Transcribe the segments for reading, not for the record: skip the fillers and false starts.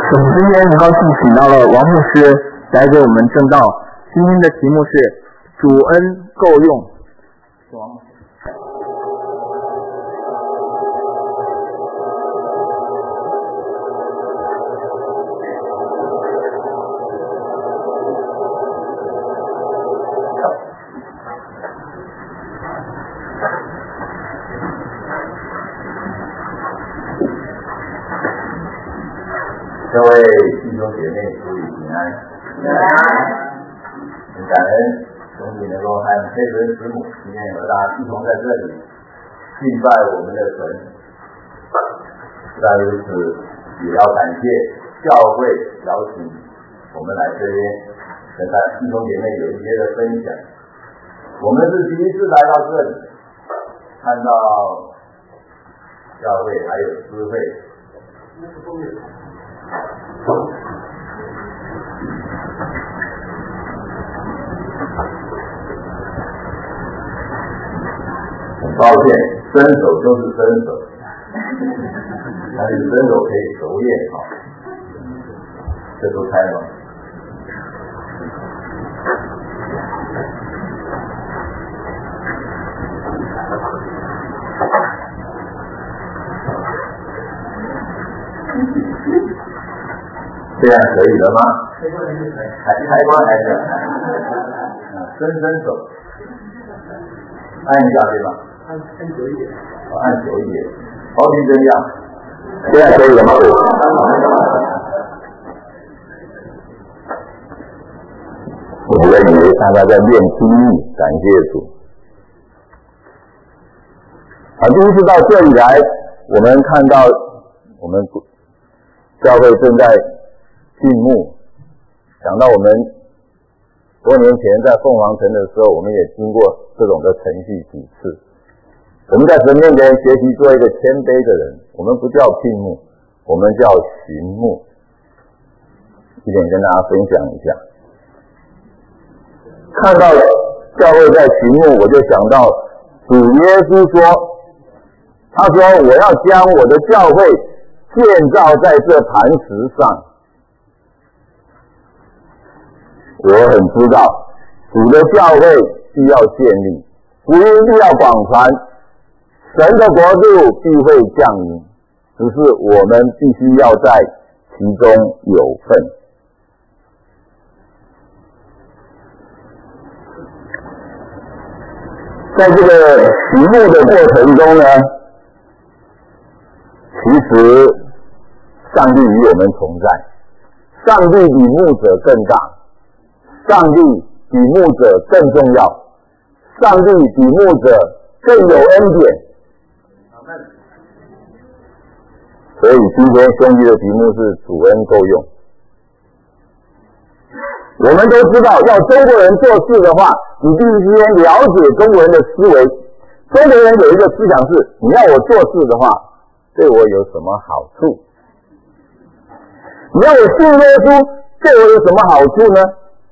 我们今天很高兴请到了王牧师来给我们证道，今天的题目是主恩够用。王牧师， 各位弟兄姐妹，祝你平安。很感恩兄弟能够和佩伦师母今天和大家一同在这里敬拜我们的神。不但如此，也要感谢教会邀请我们来这边跟弟兄姐妹有一些的分享。我们是第一次来到这里，看到教会还有诗会。很抱歉，伸手就是伸手，但是伸手可以熟练好，这都开了。这样可以了吗？开关还是伸手，按一下对吧？按久一点。按久一点。好比这样，这样可以了吗？我以为大家在练听力，感谢主。第一次到这里来，我们看到我们教会正在静牧，想到我们多年前在凤凰城的时候，我们也经过这种的程序几次。我们在神面前学习做一个谦卑的人，我们不叫静牧，我们叫寻牧。一点跟大家分享一下。看到教会在寻牧，我就想到主耶稣说，他说我要将我的教会建造在这磐石上。我很知道主的教会必要建立，福音必要广传，神的国度必会降临，只是我们必须要在其中有份。在这个寻牧的过程中呢，其实上帝与我们同在，上帝比牧者更大，上帝比牧者更重要，上帝比牧者更有恩典。所以今天兄弟的题目是主恩够用。我们都知道，要中国人做事的话，你必须先了解中国人的思维。中国人有一个思想是，你要我做事的话，对我有什么好处？你要我信耶稣，对我有什么好处呢？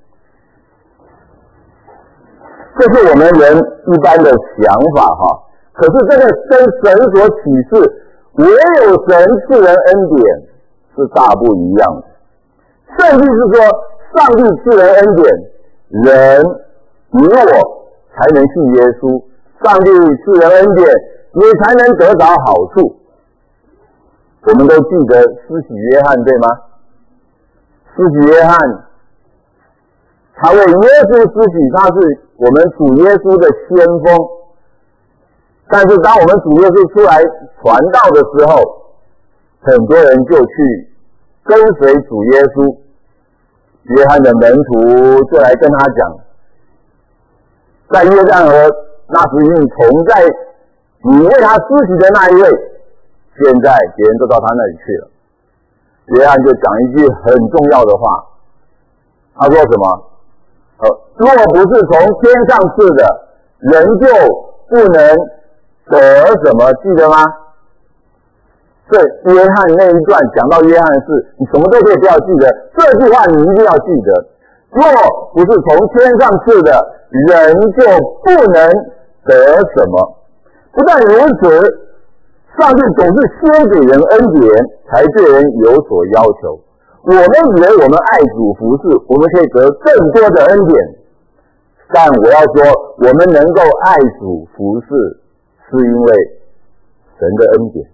这是我们人一般的想法哈。可是这个跟神所启示，唯有神赐人恩典是大不一样的。甚至是说，上帝赐人恩典，人你我才能信耶稣。上帝赐人恩典，你才能得着好处。我们都记得施洗约翰对吗？施洗约翰他为耶稣施洗，他是我们主耶稣的先锋。但是当我们主耶稣出来传道的时候，很多人就去跟随主耶稣。约翰的门徒就来跟他讲，在约旦河那时与你同在，你为他施洗的那一位，现在别人都到他那里去了。约翰就讲一句很重要的话，他说什么？若不是从天上赐的，人就不能得什么，记得吗？这约翰那一段讲到约翰的事，你什么都可以不要记得，这句话你一定要记得。若不是从天上赐的，人就不能得什么。不但如此，上帝总是先给人恩典，才对人有所要求。 我们以为我们爱主服侍，我们可以得更多的恩典，但我要说，我们能够爱主服侍，是因为神的恩典。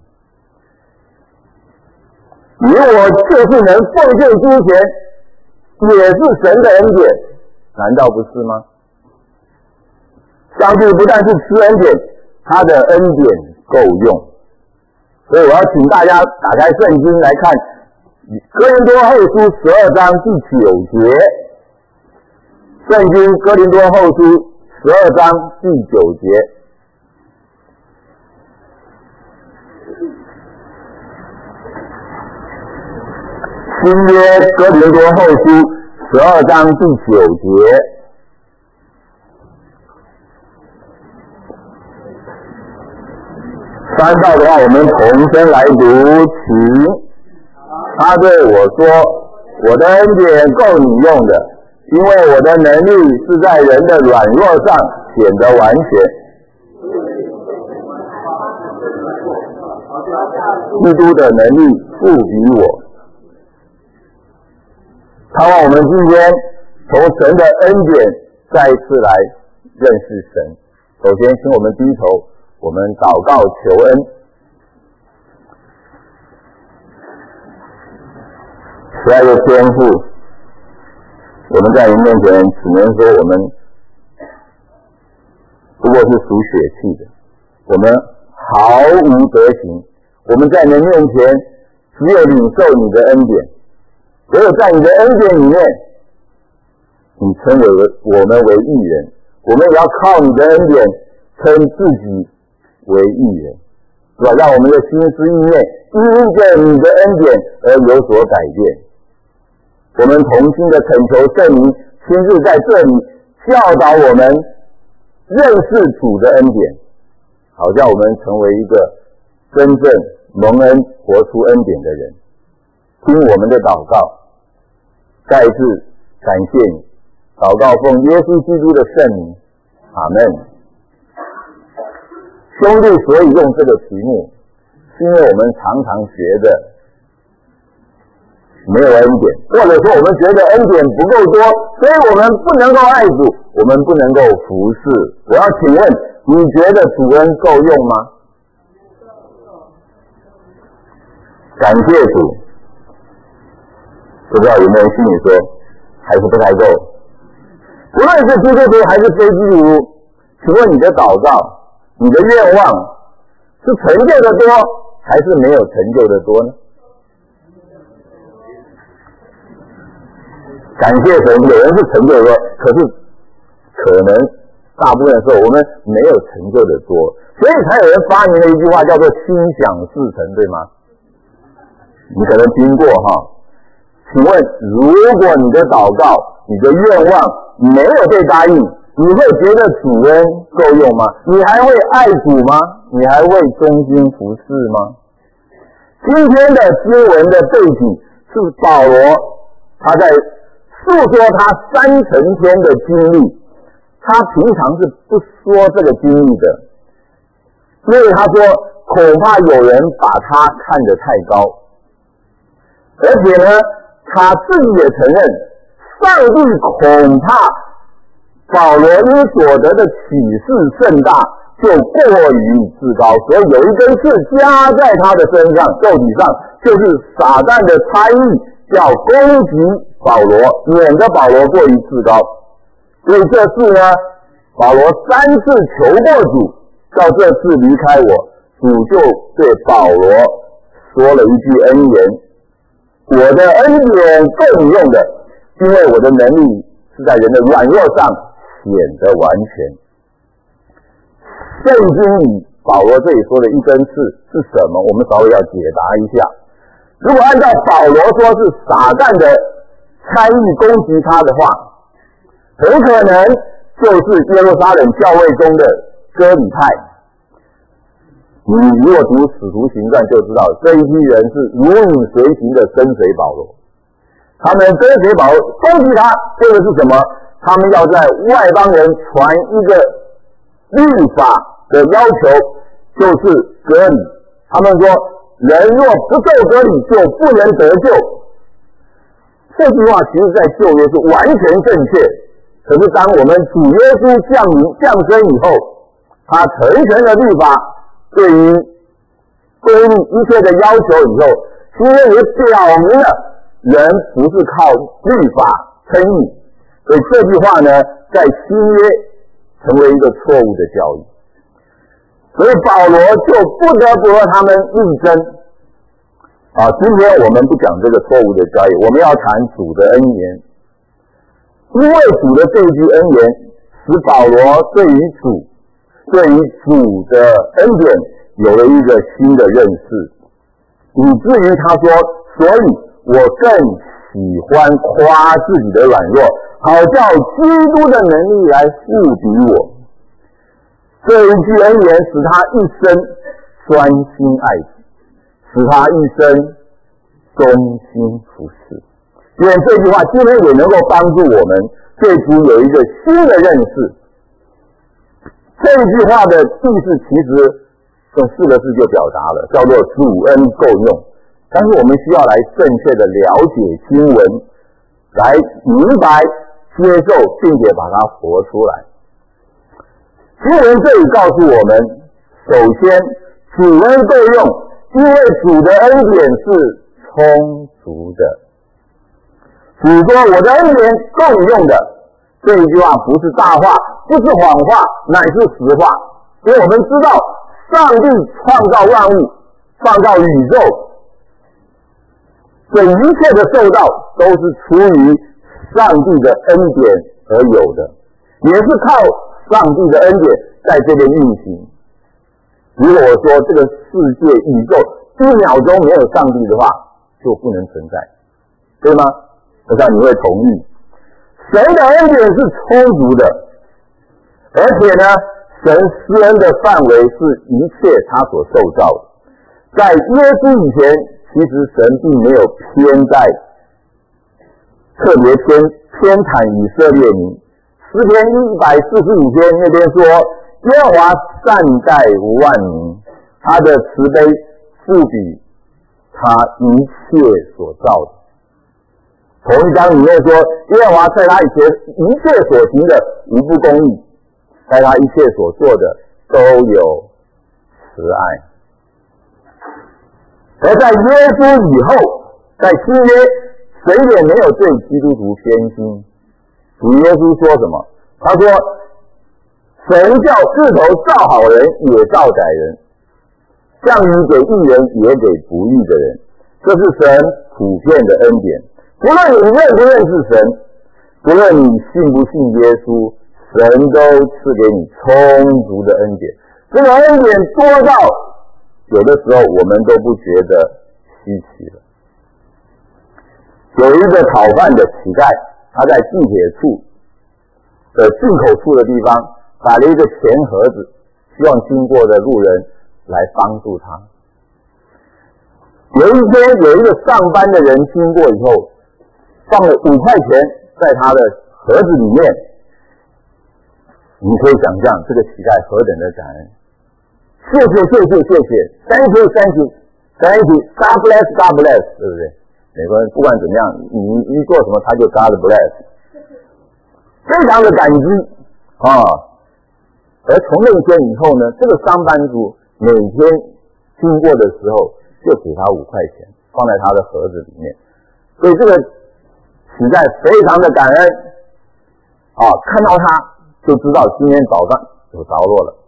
你我就是能奉献金钱，也是神的恩典，难道不是吗？上帝不但是赐恩典，他的恩典够用。所以我要请大家打开圣经来看哥林多后书12章第9节。圣经哥林多后书12章第9节。新约哥林多后书12章第9节。翻到的话，我们同声来读，请。他对我说：“我的恩典够你用的，因为我的能力是在人的软弱上显得完全。”基督的能力不比我。盼望我们今天从神的恩典再一次来认识神。首先，请我们低头，我们祷告求恩。慈爱的天父，我们在你面前只能说我们不过是属血气的，我们毫无德行，我们在你的面前只有领受你的恩典，唯有在你的恩典里面，你称为我们为义人，我们也要靠你的恩典称自己为义人，是吧？让我们的心思意念因着你的恩典而有所改变。我们同心的恳求圣灵亲自在这里教导我们认识主的恩典，好叫我们成为一个真正蒙恩活出恩典的人。听我们的祷告，再一次感谢你，祷告奉耶稣基督的圣名，阿们。兄弟所以用这个题目，是因为我们常常觉得没有恩典，或者说我们觉得恩典不够多，所以我们不能够爱主，我们不能够服侍。我要请问，你觉得主恩够用吗？感谢主。不知道有没有人心里说还是不太够。无论是基督徒还是非基督徒，请问你的祷告，你的愿望是成就的多还是没有成就的多呢？感谢神，有人是成就的多，可能大部分时候我们没有成就的多，所以才有人发明了一句话叫做心想事成，对吗？你可能听过哈。请问，如果你的祷告、你的愿望没有被答应，你会觉得主恩够用吗？你还会爱主吗？你还会忠心服侍吗？今天的经文的背景是保罗他在诉说他3层天的经历，他平常是不说这个经历的，因为他说恐怕有人把他看得太高，而且呢他自己也承认，上帝恐怕保罗因所得的启示甚大，就过于自高，所以有一根刺加在他的身上，肉体上，就是撒旦的差役，要攻击保罗，免得保罗过于自高。所以这次呢，保罗3次求过主，到这次离开我，主就对保罗说了一句恩言：我的恩典够你用的，因为我的能力是在人的软弱上显得完全。圣经里保罗这里说的一根刺是什么？我们稍微要解答一下。如果按照保罗说是撒旦的差役攻击他的话，很可能就是耶路撒冷教会中的哥里派。你如果读使徒行传就知道，这一批人是如影随形的跟随保罗，他们跟随保罗攻击他，为的是什么？他们要在外邦人传一个律法的要求，就是割礼。他们说人若不受割礼就不能得救， 这句话其实在旧约是完全正确，可是当我们主耶稣降生以后，他成全了律法对于公义一切的要求以后，新约也表明了人不是靠律法称义，所以这句话呢，在新约成为一个错误的教义，所以保罗就不得不和他们力争。今天我们不讲这个错误的教义，我们要谈主的恩言。因为主的这一句恩言，使保罗对于主的恩典有了一个新的认识，以至于他说，所以我更喜欢夸自己的软弱，好叫基督的能力来复庇我。这一句恩言使他一生专心爱主，使他一生忠心服侍。愿这句话今天也能够帮助我们对主有一个新的认识。这一句话的意思其实用4个字就表达了，叫做主恩够用。但是我们需要来正确的了解经文，来明白、接受，并且把它活出来。经文这里告诉我们，首先主恩够用，因为主的恩典是充足的。主说我的恩典够你用的，这一句话不是大话，不是谎话，乃是实话。因为我们知道上帝创造万物，创造宇宙，这一切的受到都是出于上帝的恩典而有的，也是靠上帝的恩典在这边运行。如果我说这个世界宇宙1秒钟没有上帝的话，就不能存在，对吗？我想你会同意。神的恩典是充足的，而且呢，神施恩的范围是一切他所受造的。在耶稣以前，其实神并没有特别偏袒以色列民。诗篇145篇那边说，耶和华善待万民，他的慈悲复比他一切所造的。同一章里面说，耶和华在他以前一切所行的无不公义，在他一切所做的都有慈爱。而在耶稣以后，在新约，谁也没有对基督徒偏心。主耶稣说什么？他说，神叫日头照好人也照歹人，降雨给义人也给不义的人，这是神普遍的恩典。不论你认不认识神，不论你信不信耶稣，神都赐给你充足的恩典。这个恩典多到有的时候我们都不觉得稀奇了。有一个讨饭的乞丐，他在地铁处的进口处的地方摆了一个钱盒子，希望经过的路人来帮助他。有一天有一个上班的人经过以后，放了5块钱在他的盒子里面。你可以想象这个乞丐何等的感恩，谢谢 Thank you God bless， 对不对？美国人不管怎么样，你一做什么他就 God bless， 非常的感激啊。而从那天以后呢，这个上班族每天经过的时候就给他5块钱，放在他的盒子里面。所以这个乞丐非常的感恩啊，看到他就知道今天早上有着落了。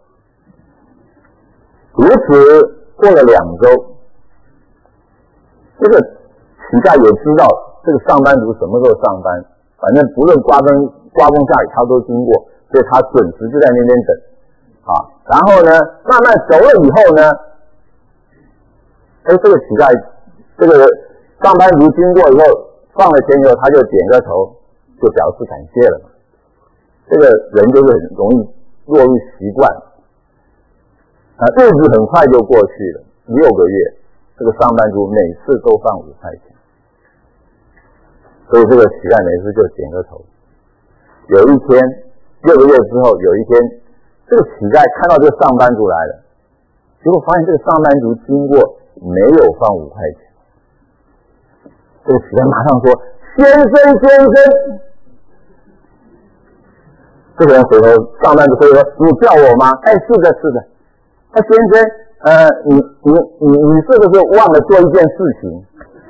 如此过了2周，这个乞丐也知道这个上班族什么时候上班，反正不论刮风下雨他都经过，所以他准时就在那边等啊。然后呢，慢慢熟了以后呢，这个乞丐这个上班族经过以后放了钱以后，他就点个头，就表示感谢了。这个人就是很容易落入习惯，日子很快就过去了，6个月，这个上班族每次都放5块钱，所以这个乞丐每次就点个头。有一天，6个月之后，有一天，这个乞丐看到这个上班族来了，结果发现这个上班族经过没有放5块钱， 这个乞丐马上说：“先生，先生。”这个人回头，上班族回头说：“你叫我吗？”哎，是的，是的。先生，你是不是忘了做一件事情？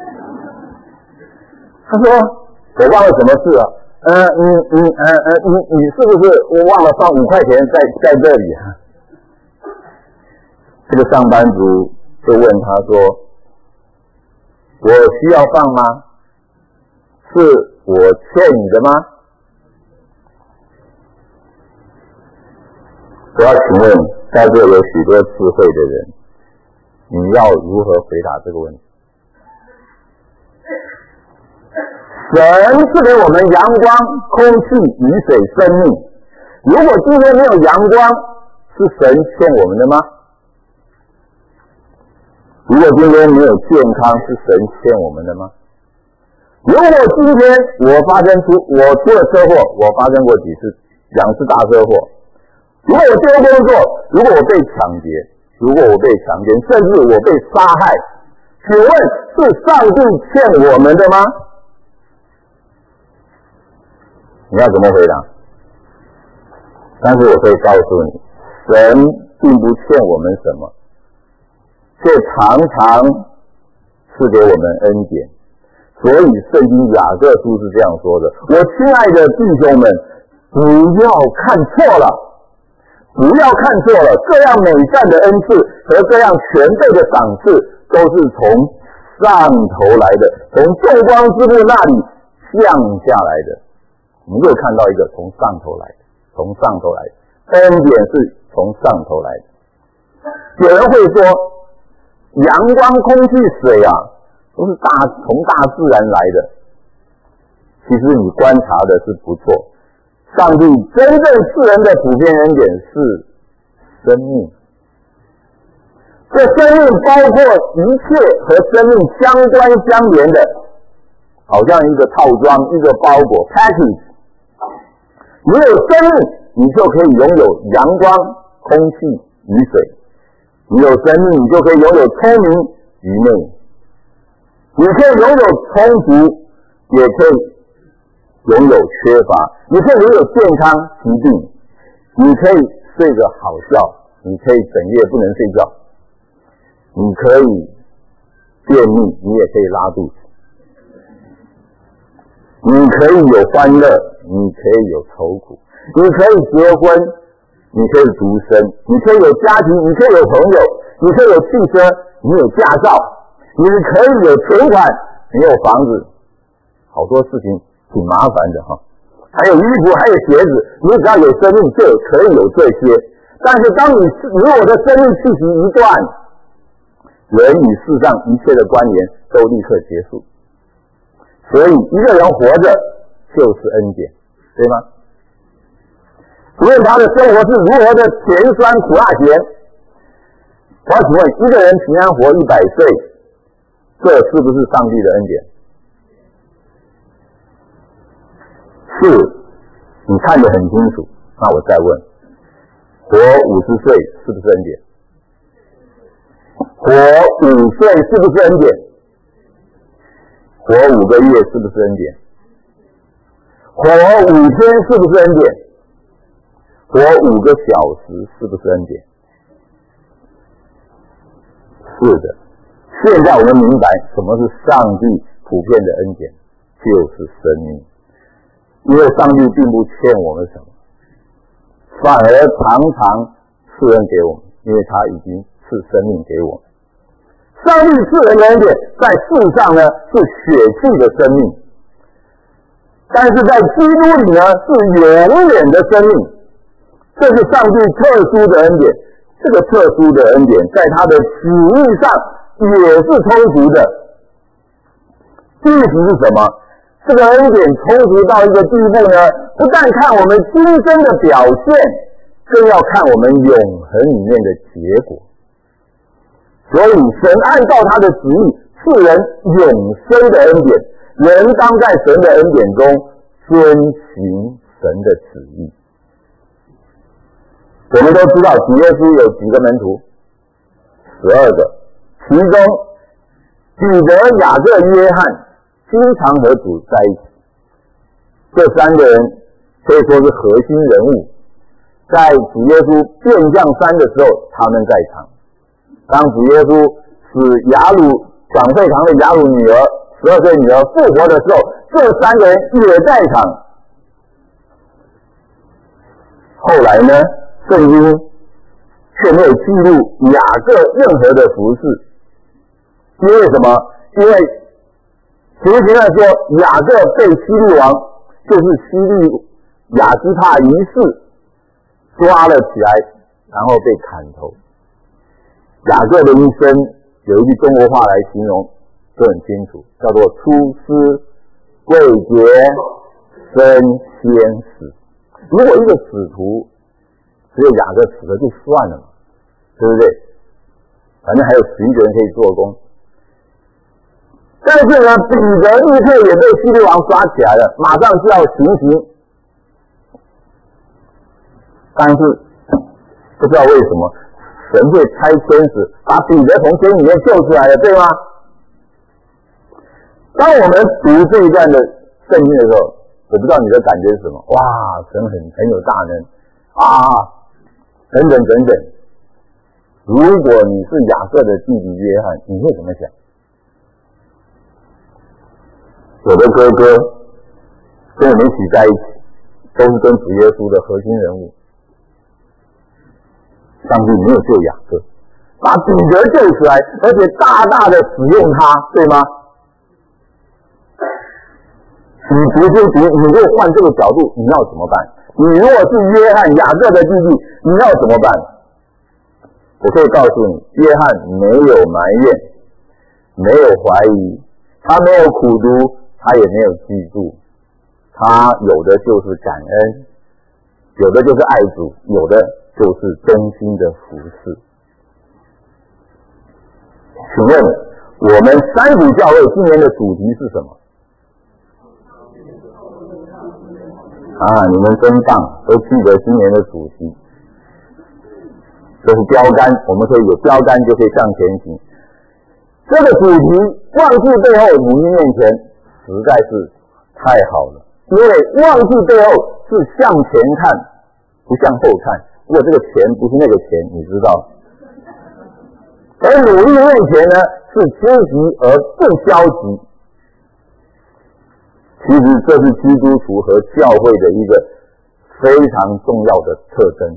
他说：“我忘了什么事啊？你是不是忘了放5块钱在这里啊？”这个上班族就问他说：“我需要放吗？是我欠你的吗？”我要请问，在这有许多智慧的人，你要如何回答这个问题？神赐给我们阳光、空气、雨水、生命。如果今天没有阳光，是神欠我们的吗？如果今天没有健康，是神欠我们的吗？如果今天我出了车祸，我发生过2次大车祸。如果我丢工作，如果我被抢劫，如果我被强奸，甚至我被杀害，请问是上帝欠我们的吗？你要怎么回答？但是我可以告诉你，神并不欠我们什么，却常常赐给我们恩典。所以圣经雅各书是这样说的：我亲爱的弟兄们，不要看错了，不要看错了，这样美善的恩赐和这样全备的赏赐，都是从上头来的，从众光之父那里降下来的。我们又看到一个从上头来的，从上头来的恩典是从上头来的。有人会说，阳光、空气、水啊，都是从大自然来的。其实你观察的是不错，上帝真正赐人的普遍恩典是生命。这生命包括一切和生命相关相连的，好像一个套装，一个包裹 package。你有生命，你就可以拥有阳光、空气、雨水。你有生命，你就可以拥有聪明、愚昧。你可以拥有充足，也可以拥有缺乏。你可以拥有健康、疾病。你可以睡个好觉，你可以整夜不能睡觉。你可以便秘，你也可以拉肚子。你可以有欢乐，你可以有愁苦。你可以结婚，你可以独身，你可以有家庭，你可以有朋友，你可以有汽车，你有驾照，你可以有存款，你有房子。好多事情挺麻烦的哈。还有衣服，还有鞋子，你只要有生命就可以有这些。但是当你我的生命气息一断，人与世上一切的关联都立刻结束。所以一个人活着就是恩典，对吗？无论他的生活是如何的甜酸苦辣咸，我要请问，一个人平安活100岁，这是不是上帝的恩典？是，你看得很清楚。那我再问，活50岁是不是恩典？活5岁是不是恩典？活5个月是不是恩典？活5天是不是恩典？活5个小时是不是恩典？是的。现在我们明白什么是上帝普遍的恩典，就是生命。因为上帝并不欠我们什么，反而常常赐恩给我们，因为他已经赐生命给我们。上帝赐人的恩典在世上呢是血气的生命，但是在基督里呢是永远的生命。这是上帝特殊的恩典，这个特殊的恩典在他的旨意上也是充足的。意思是什么？这个恩典充足到一个地步呢，不但看我们今生的表现，更要看我们永恒里面的结果。所以神按照他的旨意赐人永生的恩典，人当在神的恩典中遵行神的旨意。我们都知道主耶稣有几个门徒？12个，其中彼得、雅各、约翰经常和主在一起。这3个人可以说是核心人物，在主耶稣变降山的时候，他们在场。当主耶稣使长费堂的雅鲁女儿12岁女儿复活的时候，这3个人也在场。后来呢，圣经却没有记录雅各任何的服事，因为什么？因为其实现在说雅各被希律王，就是希律亚基帕一世抓了起来，然后被砍头。雅各的一生有一句中国话来形容就很清楚，叫做出师未捷身先死。如果一个使徒只有雅各死了就算了嘛，对不对？反正还有11个人可以做工。但是呢，彼得立刻也被希律王抓起来了，马上就要行刑。但是不知道为什么神会差天使把彼得从监里面救出来了，对吗？当我们读这一段的圣经的时候，我不知道你的感觉是什么。哇，神很有大能啊，等等等等。如果你是雅各的弟弟约翰，你会怎么想？我的哥哥跟我们一起在一起，都是跟主耶稣的核心人物。上帝没有救雅各，把彼得救出来，而且大大的使用他，对吗？你如果换这个角度，你要怎么办？你如果是约翰雅各的弟弟，你要怎么办？我可以告诉你，约翰没有埋怨，没有怀疑，他没有苦读，他也没有嫉妒，他有的就是感恩，有的就是爱主，有的就是忠心的服侍。请问我们三组教会今年的主题是什么？你们真棒，都记得今年的主题。这是标杆，我们可以有标杆就可以向前行。这个主题忘记背后，母亲面前实在是太好了，因为忘记背后是向前看，不向后看。如果这个钱不是那个钱，你知道。而努力面前呢，是积极而不消极。其实这是基督徒和教会的一个非常重要的特征。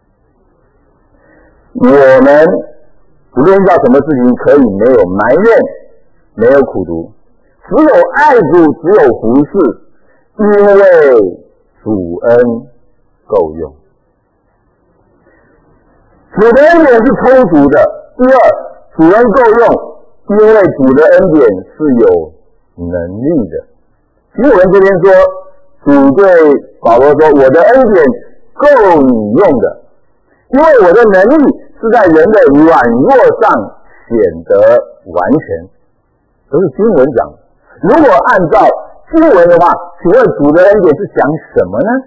我们不论遇到什么事情，可以没有埋怨，没有苦读，只有爱主，只有服侍，因为主恩够用。主的恩典是充足的。第二，主恩够用，因为主的恩典是有能力的。经文这边说，主对保罗说，我的恩典够你用的，因为我的能力是在人的软弱上显得完全。这是经文讲的。如果按照经文的话，请问主的恩典是讲什么呢？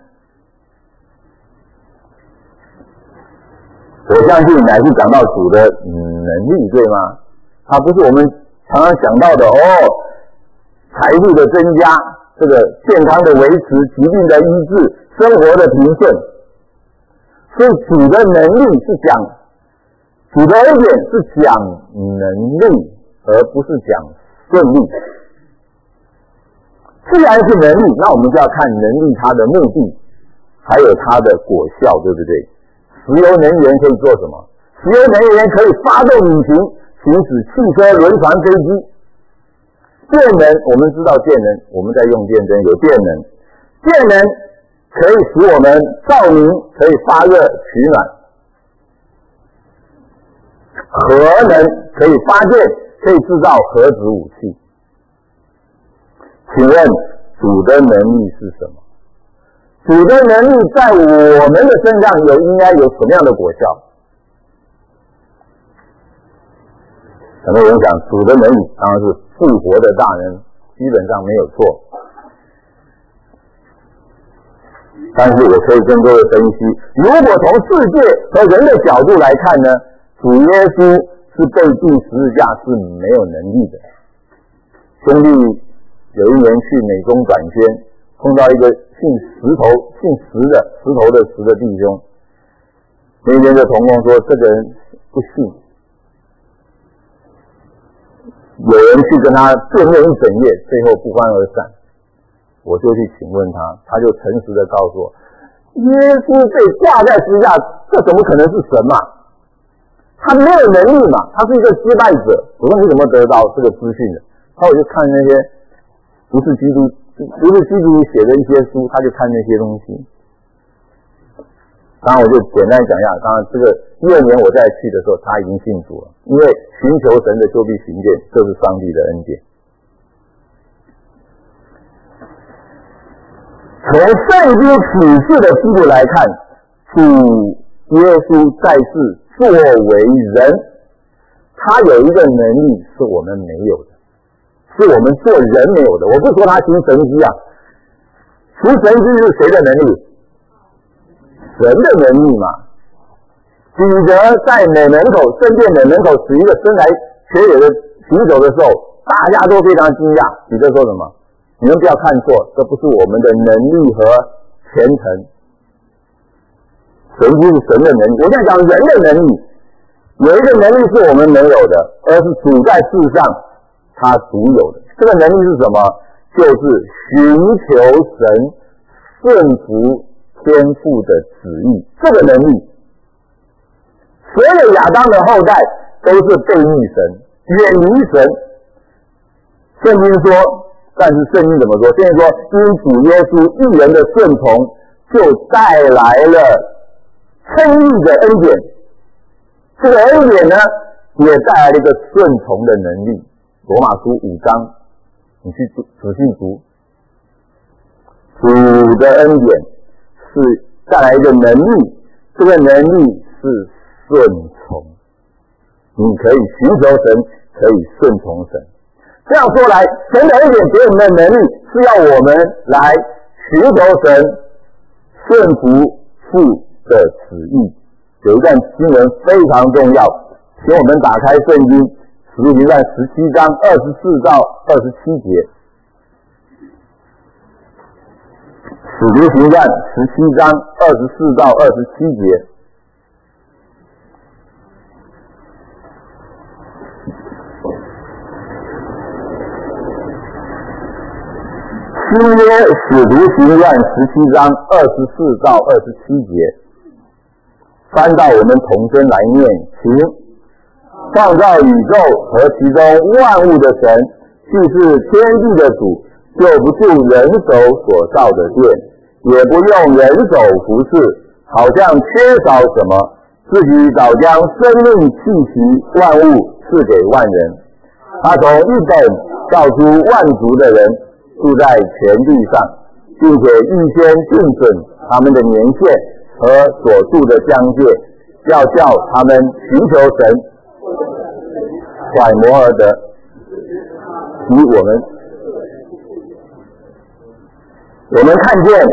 我相信乃是讲到主的能力，对吗？它不是我们常常想到的财富的增加，这个健康的维持，疾病的医治，生活的平顺。所以主的能力是讲，主的恩典是讲能力，而不是讲顺利。既然是能力，那我们就要看能力它的目的，还有它的果效，对不对？石油能源可以做什么？石油能源可以发动引擎，行驶汽车、轮船、飞机。电能，我们知道电能，我们在用电灯，有电能。电能可以使我们照明，可以发热取暖。核能可以发电，可以制造核子武器。请问主的能力是什么？主的能力在我们的身上应该有什么样的果效？很多人讲主的能力当然是复活的大能，基本上没有错。但是我可以跟各位分析，如果从世界和人的角度来看呢，主耶稣是被钉十字架是没有能力的。兄弟有一年去美中短宣，碰到一个姓石头的弟兄。那天的同工说这个人不信，有人去跟他辩论一整夜，最后不欢而散。我就去请问他，他就诚实的告诉我，耶稣被挂在十字架，这怎么可能是神嘛？他没有能力嘛，他是一个失败者。我说你怎么得到这个资讯的？他我就看那些不是基督写的一些书，他就看那些东西。当然我就简单讲一下，当然这个第二年我再去的时候，他已经信主了，因为寻求神的就必寻见，这是上帝的恩典。从圣经启示的角度来看，主耶稣在世作为人，他有一个能力是我们没有的，是我们做人没有的。我不说他行神迹啊，行神迹是谁的能力？神的能力嘛。彼得在圣殿的门口使一个生来瘸腿的行走的时候，大家都非常惊讶。彼得说什么？你们不要看错，这不是我们的能力和虔诚，神就是神的能力。我现在讲人的能力，有一个能力是我们没有的，而是主在世上他独有的。这个能力是什么？就是寻求神，顺服天父的旨意。这个能力，所有亚当的后代都是背逆神，远离神。圣经说，但是圣经怎么说？圣经说，因主耶稣一人的顺从，就带来了称义的恩典。这个恩典呢，也带来了一个顺从的能力。罗马书5章，你去仔细读，主的恩典是带来一个能力，这个能力是顺从。你可以寻求神，可以顺从神。这样说来，神的恩典给我们的能力是要我们来寻求神，顺服父的旨意。有一段经文非常重要，请我们打开圣经使徒行传17章24到27节。使徒行传17章24到27节。新约使徒行传17章24到27节，翻到我们同声来念，请。创造宇宙和其中万物的神，既是天地的主，就不住人手所造的殿，也不用人手服侍，好像缺少什么，自己早将生命气息万物赐给万人。他从一本造出万族的人，住在全地上，并且预先定准他们的年限和所住的疆界，要叫他们寻求神，揣摩而得。以我们看见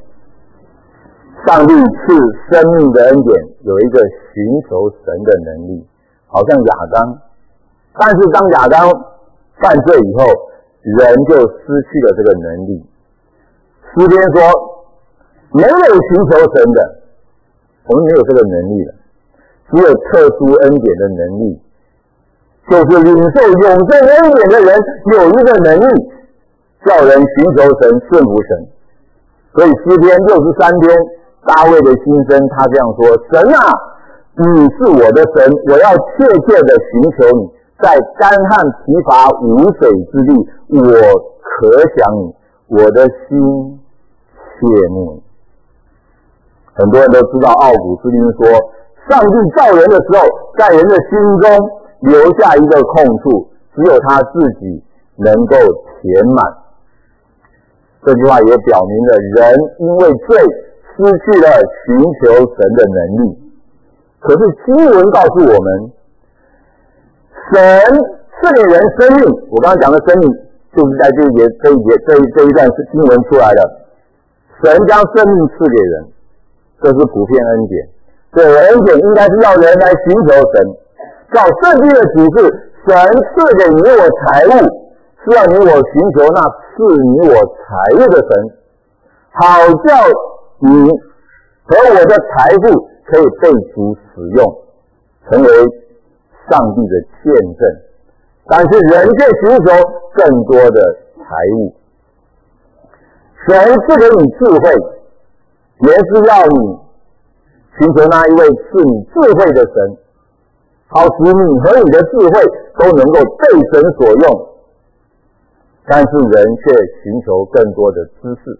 上帝赐生命的恩典，有一个寻求神的能力，好像亚当。但是当亚当犯罪以后，人就失去了这个能力。诗篇说，没有寻求神的，我们没有这个能力了，只有特殊恩典的能力，就是领受永生恩典的人有一个能力，叫人寻求神，顺服神。所以诗篇63篇大卫的心声，他这样说：神啊，你是我的神，我要切切的寻求你，在干旱疲乏无水之地，我可想你，我的心切慕你。很多人都知道奥古斯丁说，上帝造人的时候，在人的心中留下一个空处，只有他自己能够填满。这句话也表明了人因为罪失去了寻求神的能力。可是经文告诉我们，神赐给人生命，我刚刚讲的生命就是在这一段经文出来的。神将生命赐给人，这是普遍恩典。这个恩典应该是要人来寻求神。照圣经的启示，神赐给你我财物， 是要你我寻求那赐你我财物的神，好叫你和我的财富可以被主使用，成为上帝的见证。但是人却寻求更多的财物。神赐给你智慧，也是要你寻求那一位赐你智慧的神，好使你和你的智慧都能够被神所用。但是人却寻求更多的知识。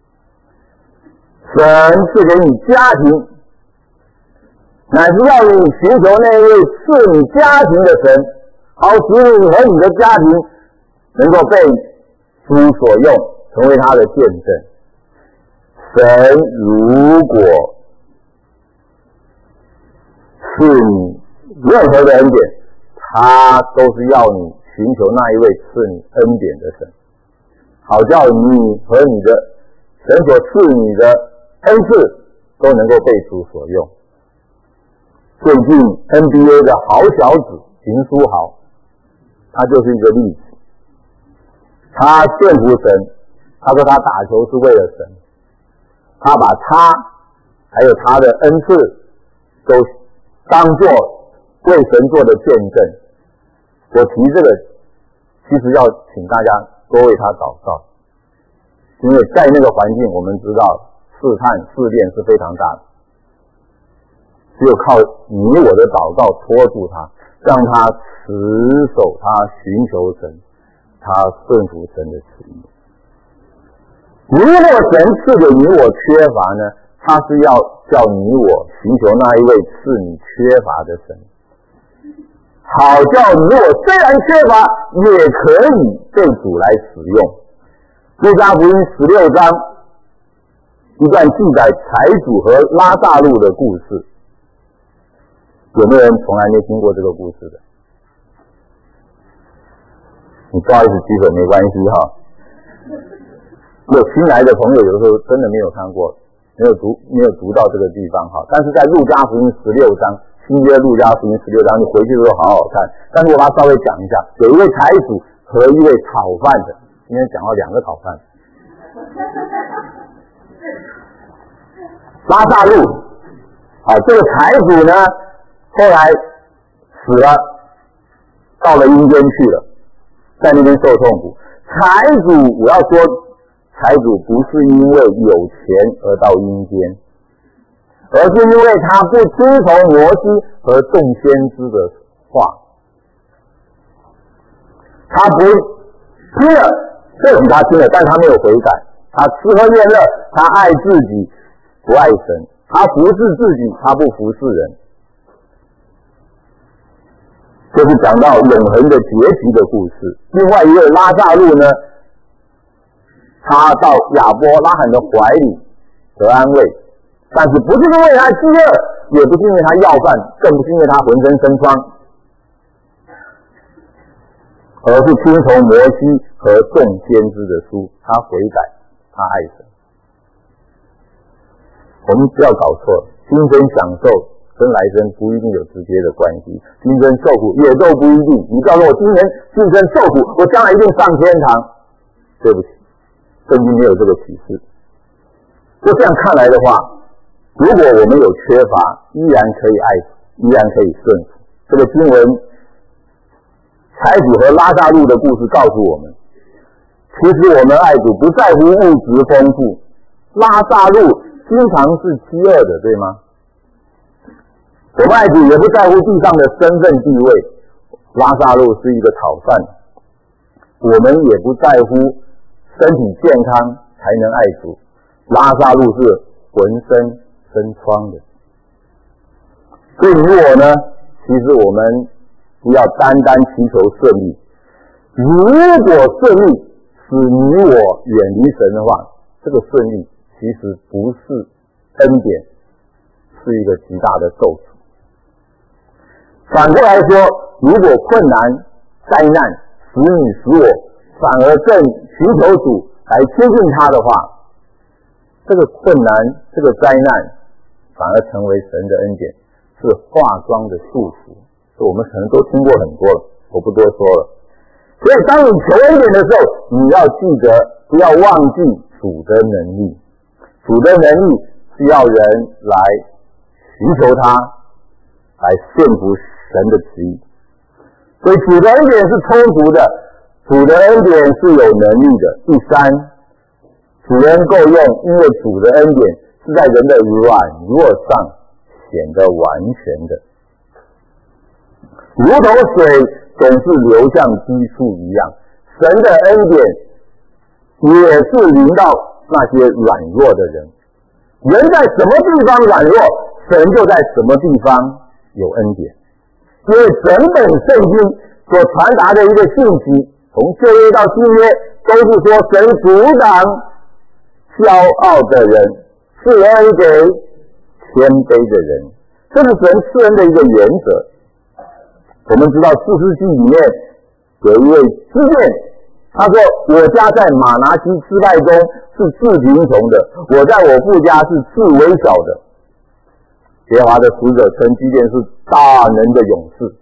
神赐给你家庭，乃是要你寻求那一位赐你家庭的神，好使你和你的家庭能够被主所用，成为他的见证。神如果赐你任何的恩典，他都是要你寻求那一位赐你恩典的神，好叫你和你的神所赐你的恩赐都能够被主所用。最近 NBA 的好小子林书豪，他就是一个例子。他献服神，他说他打球是为了神，他把他还有他的恩赐都当作为神做的见证。我提这个其实要请大家多为他祷告，因为在那个环境我们知道试探试炼是非常大的，只有靠你我的祷告拖住他，让他持守他寻求神，他顺服神的旨意。如果神赐给你我缺乏呢，他是要叫你我寻求那一位赐你缺乏的神，好叫你我虽然缺乏也可以被主来使用。路加福音16章一段记载财主和拉撒路的故事，有没有人从来没听过这个故事的？你不好意思举手没关系哈。有新来的朋友有的时候真的没有看过，没有读到这个地方哈。但是在路加福音16章，新约路加福音16章，你回去的时候好好看。但是我把它稍微讲一下，有一位财主和一位讨饭的，今天讲到两个讨饭。拉撒路这个财主呢后来死了，到了阴间去了，在那边受痛苦。财主，我要说财主不是因为有钱而到阴间，而是因为他不听从摩西和众先知的话，他不听了，或许他听了，但他没有悔改，他吃喝宴乐，他爱自己不爱神，他服侍自己，他不服侍人。这是讲到永恒的结局的故事。另外一位拉撒路呢，他到亚伯拉罕的怀里得安慰，但是不是因为他饥饿，也不是因为他要饭，更不是因为他浑身生疮，而是听从摩西和众先知的书，他悔改，他爱神。我们不要搞错了，今生享受跟来生不一定有直接的关系，今生受苦也都不一定。你告诉我今生受苦，我将来一定上天堂，对不起，圣经没有这个启示。就这样看来的话，如果我们有缺乏，依然可以爱，依然可以顺服。这个经文财主和拉撒路的故事告诉我们，其实我们爱主不在乎物质丰富，拉撒路经常是饥饿的，对吗？我们爱主也不在乎地上的身份地位，拉撒路是一个讨饭，我们也不在乎身体健康才能爱主，拉撒路是浑身生疮的。对于我呢，其实我们不要单单祈求顺利，如果顺利使你我远离神的话，这个顺利其实不是恩典，是一个极大的咒诅。反过来说，如果困难灾难使你使我反而更寻求主来亲近他的话，这个困难这个灾难反而成为神的恩典，是化妆的束缚。这我们可能都听过很多了，我不多说了。 所以当你求恩典的时候，你要记得不要忘记主的能力。主的能力是要人来寻求他，来顺服神的旨意。所以主的恩典是充足的，主的恩典是有能力的。第三，主恩够用，因为主的恩典是在人的软弱上显得完全的，如同水总是流向基础一样，神的恩典也是临到那些软弱的人。人在什么地方软弱，神就在什么地方有恩典。因为整本圣经所传达的一个信息，从旧约到新约，都是说神阻挡骄傲的人，赐恩给谦卑的人，这是神赐恩的一个原则。我们知道士师记里面有一位基甸，他说我家在马拿西支派中是最贫穷的，我在我父家是最微小的。耶和华的使者称基甸是大能的勇士。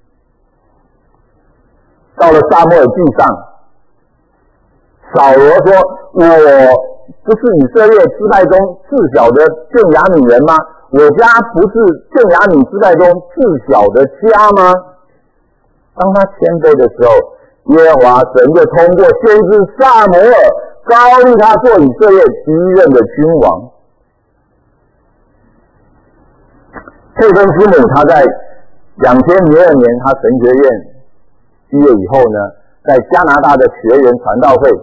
到了撒母耳记上，扫罗说我不是以色列支派中最小的便雅悯人吗？我家不是便雅悯支派中最小的家吗？当他谦卑的时候，耶和华神就通过先知撒母耳高立他做以色列第一任的君王。佩芬师母他在2002年他神学院毕业以后呢，在加拿大的学员传道会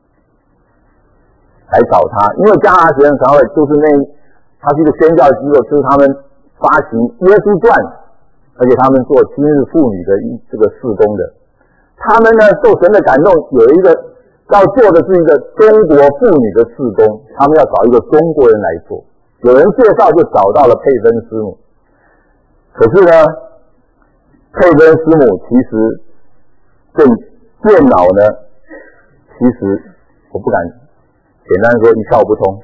来找他，因为加拿大学员传道会就是他是一个宣教机构，就是他们发行耶稣传，而且他们做今日妇女的这个事工的。他们呢受神的感动，有一个要做的是一个中国妇女的事工，他们要找一个中国人来做。有人介绍就找到了佩芬师母。可是呢，佩芬师母其实跟电脑呢，其实我不敢简单说一窍不通。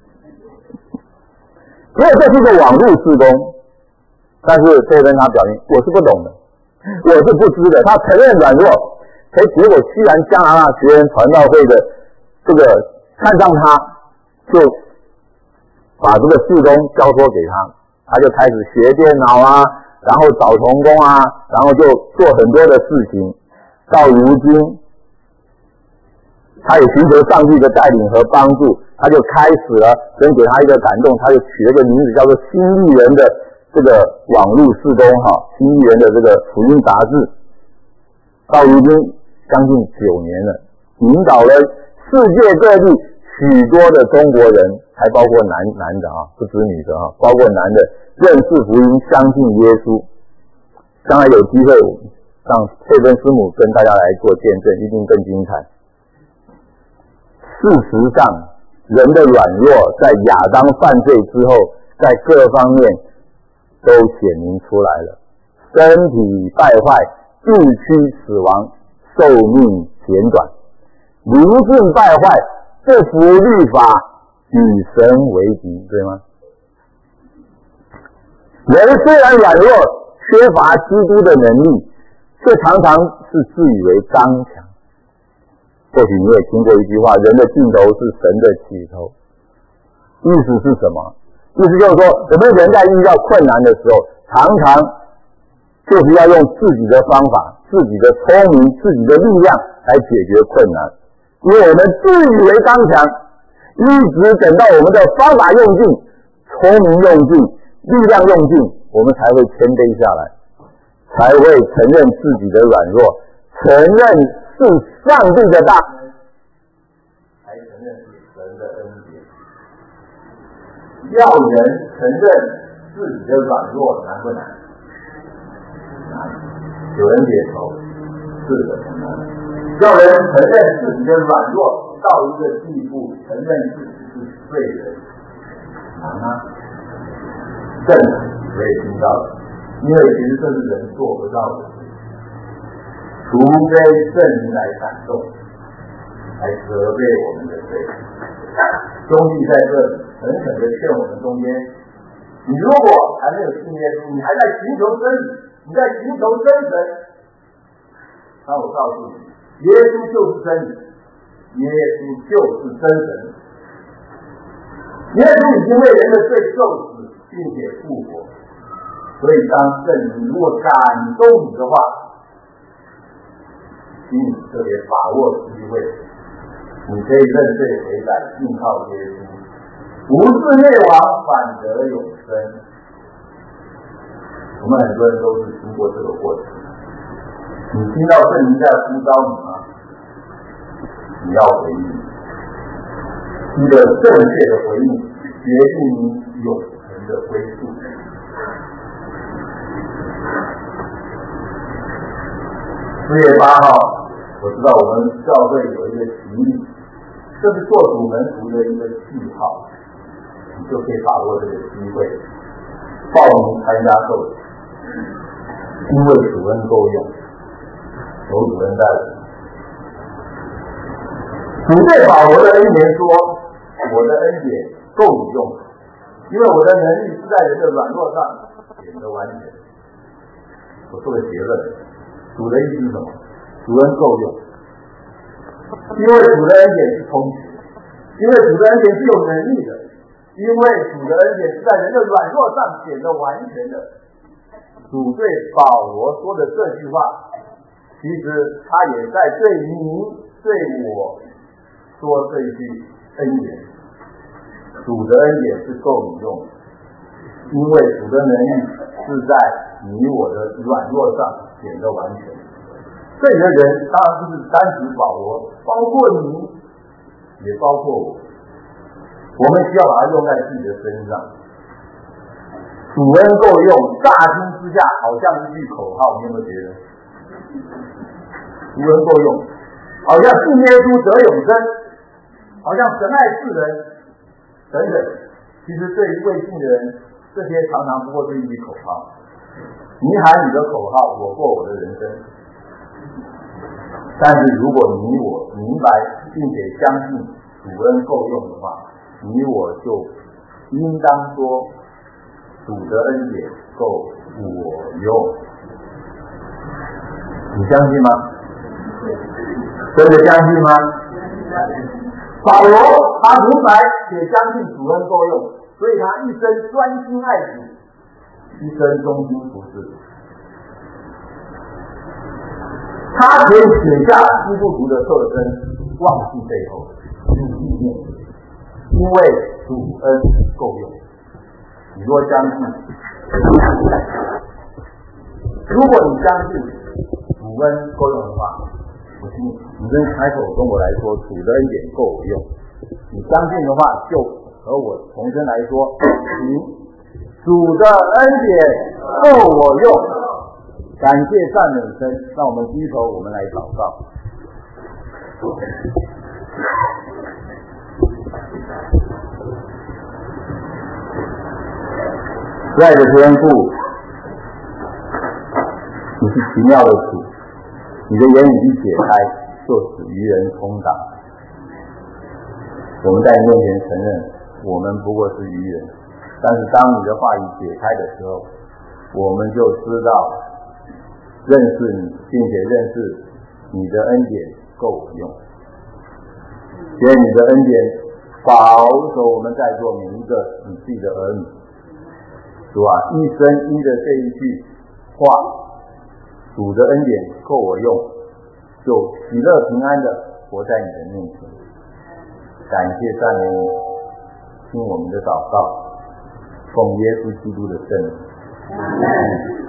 因为这是个网络事工，但是佩芬他表明我是不懂的，我是不知的，他承认软弱，结果居然加拿大学员传道会的这个看上他，就把这个事工交托给他。他就开始学电脑啊，然后找同工啊，然后就做很多的事情。到如今，他也寻求上帝的带领和帮助，他就开始了，神给他一个感动，他就取了个名字叫做新艺人的这个网络事工新艺人的这个福音杂志。到如今将近9年了，引导了世界各地许多的中国人，还包括男的不止女的包括男的认识福音，相信耶稣。将来有机会让佩芬师母跟大家来做见证，一定更精彩。事实上，人的软弱在亚当犯罪之后，在各方面都显明出来了。身体败坏，日趋死亡，寿命减短，灵性败坏，不服律法，与神为敌，对吗？人虽然软弱，缺乏基督的能力，却常常是自以为刚强。或许你也听过一句话，人的尽头是神的起头。意思是什么？意思就是说，我们人在遇到困难的时候，常常就是要用自己的方法、自己的聪明、自己的力量来解决困难。因为我们自以为刚强，一直等到我们的方法用尽、聪明用尽、力量用尽，我们才会谦卑下来，才会承认自己的软弱，承认是上帝的大，才承认是神的恩典。要人承认自己的软弱难不难？难。有人点头，是的，很难。要人承认自己的软弱到一个地步，承认自己是罪人，难吗？更难，我也听到了。因为其实这是人做不到的，除非圣灵来感动，来责备我们的罪。兄弟在这里诚恳地劝我们中间，你如果还没有信耶稣，你还在寻求真理，你在寻求真神，那我告诉你， 耶稣就是真理，耶稣就是真神。耶稣已经为人的罪受死，并且复活，所以当圣灵如果感动你的话，请你特别把握机会，你可以认罪悔改，信靠耶稣，不是灭亡，反得永生。我们很多人都是经过这个过程。你听到圣灵在呼召你吗？你要回应，一个正确的回应决定你永恒的归宿。4月8号，我知道我们教会有一个提议，这是做主门徒的一个记号，你就可以把握这个机会，报名参加受洗，因为主恩够用，有主恩在我。主对保罗的恩言说：“我的恩典够你用，因为我的能力是在人的软弱上显得完全。”我做个结论，主的意思是什么？主恩够用，因为主的恩典是充足，因为主的恩典是有能力的，因为主的恩典是在人的软弱上显得完全的。主对保罗说的这句话，其实他也在对你对我说这一句恩典。主的恩典是够你用，因为主的能力是在你我的软弱上显得完全。这里的人当然不是单指保罗，包括你，也包括我。我们需要把它用在自己的身上。主恩够用，乍听之下好像一句口号，你有没有觉得？主恩够用，好像信耶稣得永生，好像神爱世人等等。其实对于未信的人，这些常常不过是一句口号。你喊你的口号，我过我的人生。但是如果你我明白并且相信主恩够用的话，你我就应当说主的恩典够我用。你相信吗？真的相信吗？保罗他明白也相信主恩够用，所以他一生专心爱主，一生忠心服侍。他可以写下基督徒的特征，忘记背后，只纪念，因为主恩够用。你若相信，如果你相信主恩够用的话，你跟开口跟我来说，主的恩典够我用。你相信的话，就和我重申来说，主的恩典够我用。感谢赞美神，让我们低头，我们来祷告。亲爱的天父，你是奇妙的主，你的言语一解开，就使愚人空荡。我们在你面前承认，我们不过是愚人，但是当你的话语解开的时候，我们就知道认识你，并且认识你的恩典够我用。愿你的恩典保守我们在座每一个你自己的儿女。主啊，一生因着这一句话，主的恩典够我用，就喜乐平安的活在你的面前。感谢赞美你，听我们的祷告，奉耶稣基督的圣名。